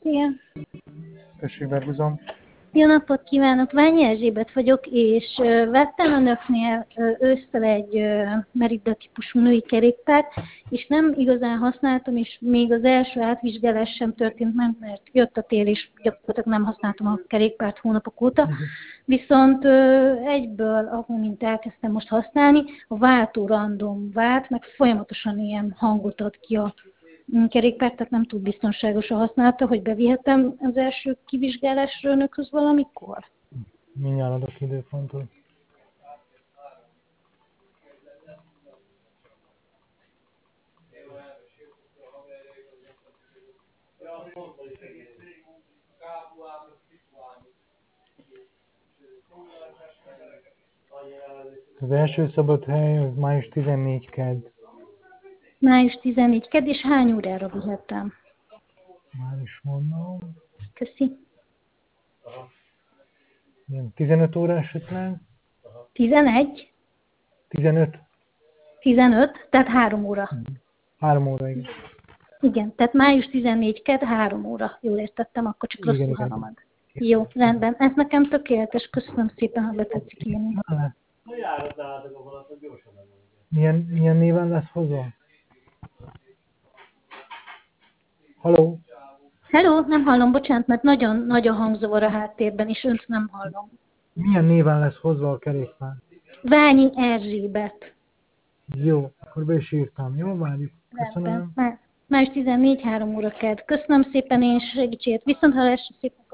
Igen. Tessék, Berguzom. Jó napot kívánok! Ványi Erzsébet vagyok, és vettem önöknél ősszel egy Merida típusú női kerékpárt, és nem igazán használtam, és még az első átvizsgálás sem történt meg, mert jött a tél, és gyakorlatilag nem használtam a kerékpárt hónapok óta. Viszont egyből, amint elkezdtem most használni, a váltó random vált, meg folyamatosan ilyen hangot ad ki a kerékpárt, tehát nem túl biztonságos a használata, hogy bevihetem az első kivizsgálásra önökhöz valamikor? Mindjárt adok időpontot. Az első szabad hely az május 14 kedd. Május 14 kedd, és hány órára vihetem? Már is mondom. Köszi. 15 órás ötlen? 11? 15? 15, tehát 3 óra. 3 óra, igen. Igen, tehát május 14 kedd, 3 óra. Jól értettem, akkor csak rosszul hallom. Jó, rendben. Ez nekem tökéletes. Köszönöm szépen, ha betetszik írni. Milyen néven lesz hozva? Halló? Hello, nem hallom, bocsánat, mert nagyon nagy a hangzavar a háttérben, és önt nem hallom. Milyen néven lesz hozva a kerékpár? Ványi Erzsébet. Jó, akkor be is írtam. Jó, várjuk. Köszönöm. Május 14, 3 óra kedd. Köszönöm szépen, én segítséget. Viszonthallásra szépen.